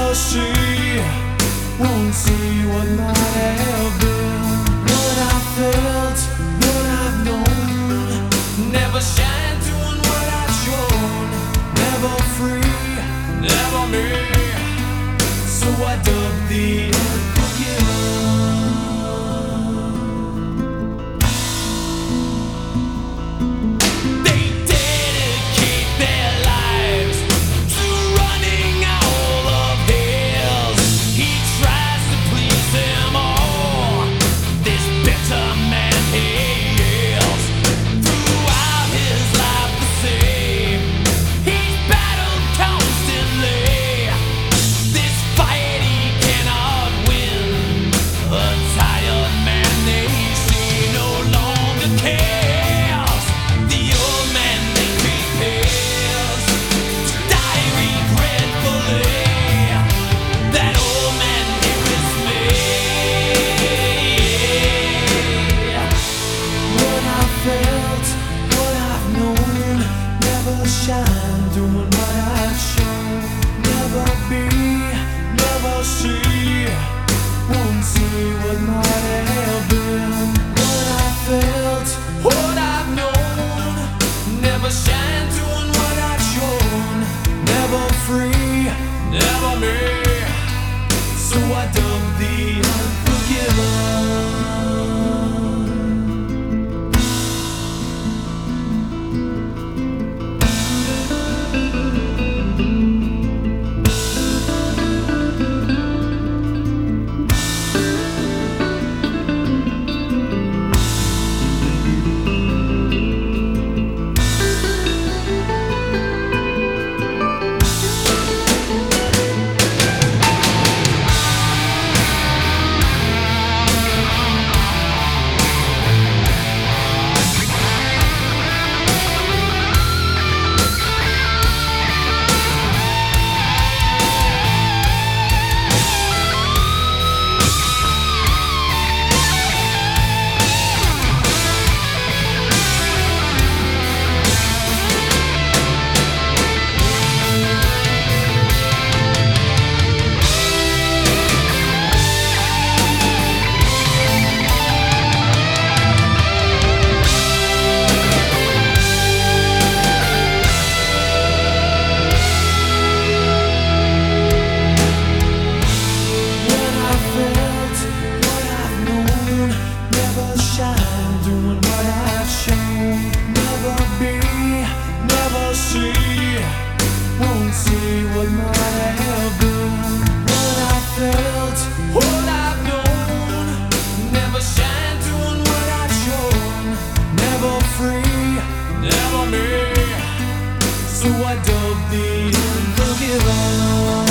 never see, won't see what might have been. What I felt, what I've known, never shine doing what I've shown. Never free, never me, so I dug the unforgiven. Shine, doing what I've shown. Never be, never see, won't see what might have been. What I felt, what I've known, never shine, doing what I've shown. Never free, never me, so I dug the unforgiven. Won't see what might have been. What I felt, what I've known, never shine doing what I've shown. Never free, never me, so I dug the unforgiven.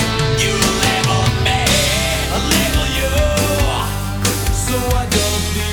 So I don't